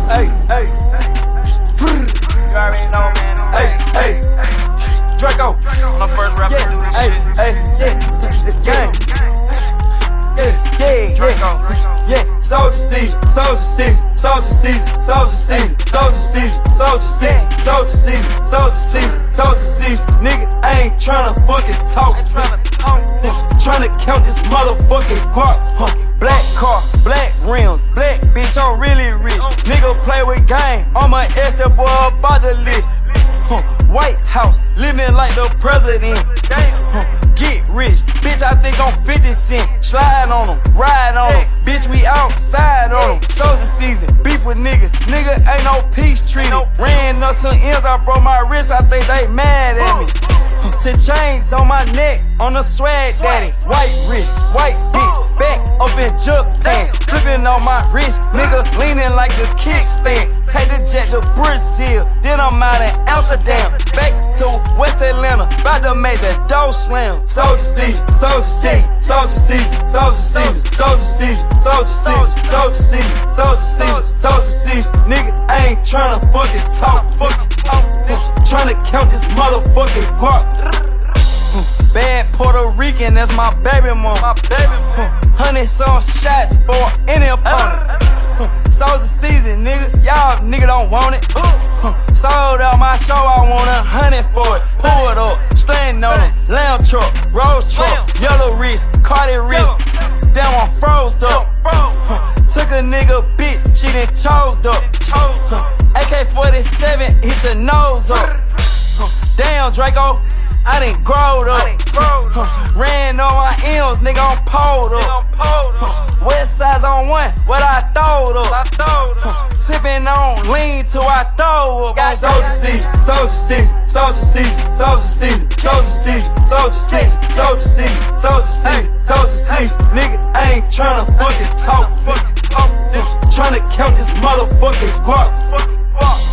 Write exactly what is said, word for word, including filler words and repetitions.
Hey, hey. You already know, man. Hey, hey. Draco. On the first rapper to do this Hey, shit. hey, yeah. This gang. Yeah, yeah, Draco. yeah. Yeah. Soldier season, soldier season, soldier season, soldier season, soldier season, soldier season, soldier season, soldier season, soldier season. Nigga, I ain't tryna fucking talk. Tryna count this motherfucking guap. Huh. Black car, black rims, black bitch, I'm really rich. Nigga play with gang, I'm a S, that boy about the list. Huh. White House, living like the president. Huh. Get rich, bitch, I think I'm fifty cent. Slide on them, ride on them. Bitch, we outside on them. Soldier season, beef with niggas. Nigga ain't no peace treaty. Ran up some ends, I broke my wrist, I think they mad at me. To chains on my neck, on the swag daddy. White wrist, white bitch, back up in juke pan. Flipping on my wrist, nigga leaning like a kickstand. Take the jet to Brazil, then I'm out in Amsterdam. Back to West Atlanta, about to make the dough slam. Soldier season, soldier season, soldier season, soldier season, soldier season, soldier season, soldier season, soldier season, soldier season. Nigga, I ain't tryna fucking talk. Tryna count this motherfucking guap. Bad Puerto Rican, that's my baby mom. My baby mom. Hundred some shots for any opponent. Soldier season, nigga, y'all nigga don't want it. Sold out my show, I want a hundred for it. Pull it up, stand on it. Lamb truck, rose truck, yellow wrist, Cardi wrist. Damn, I'm froze up. Took a nigga bitch, she done chose up. A K forty-seven, hit your nose up. Damn, Draco, I done growed up. Ran on my M's, nigga, I'm pulled up. West sides on one, what I throwed up. Sippin' on lean till I throw up. Soldier season, soldier season, soldier season, soldier season, soldier season, soldier season, soldier season, soldier season, soldier season. Nigga, I ain't tryna fucking talk. Tryna count this motherfucking guap.